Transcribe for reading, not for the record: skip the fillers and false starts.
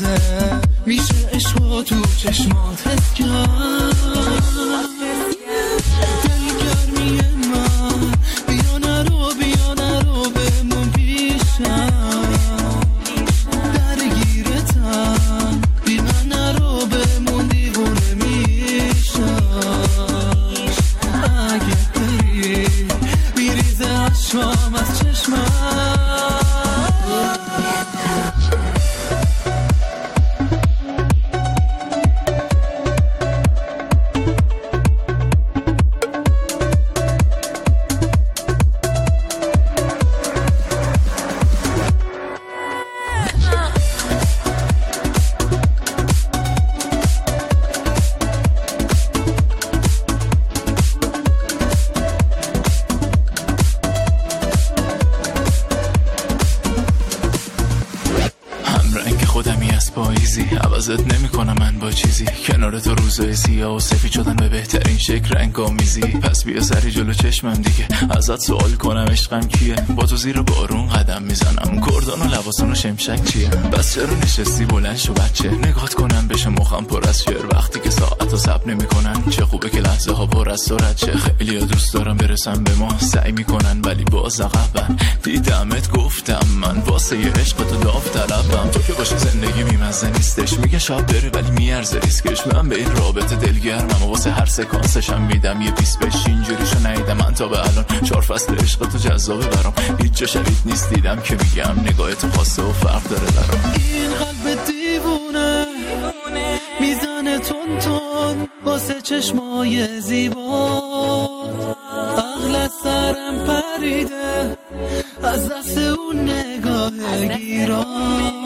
میریزه، میشه عشق تو چشمات حس کرد. دلگرمی من بیا نرو بمون پیشم، درگیرتم بی من نرو بمون دیوونه میشم. اگه بری میریزه عشقام از چشمم. عوضت نمی کنم من با چیزی، کنار تو روزای سیاه و سفید شدن به بهترین شکل رنگ آمیزی. پس بیا سری جلو چشمم دیگه، ازت سوال کنم عشقم کیه؟ با تو زیر بارون قدم میزنم، کردان و لباسان و شمشک چیه؟ بس چرا نشستی بلند شو بچه، نگات کنم بشه مخم پر از شعر وقتی که ساعت و صبر نمی کنن. چه خوبه که لحظه ها پر از سرعت، چه خیلی ها دوست دارم برسم به ما، سعی میکنن ولی باز عقبن. دیدمت گفتم من واسه ی عشق تو داوطلبم، تو که باشه زندگی میمزه نیستش، میگه شاب داره ولی میارزه ریسکش. من به این رابطه دلگرمم و واسه هر سکانسشم میدم یه پیس بش. اینجوریشو ندیدم من تا به الان، 4 فصل عشق تو جذابه برام، هیچ جا شبیه نیست دیدم که میگم نگاه تو خاصه و فرق داره برام. این قلب دیوونه میزنه تون تون واسه چشمای زیبا، عقل سرم پریده از دست اون نگاه گیرا.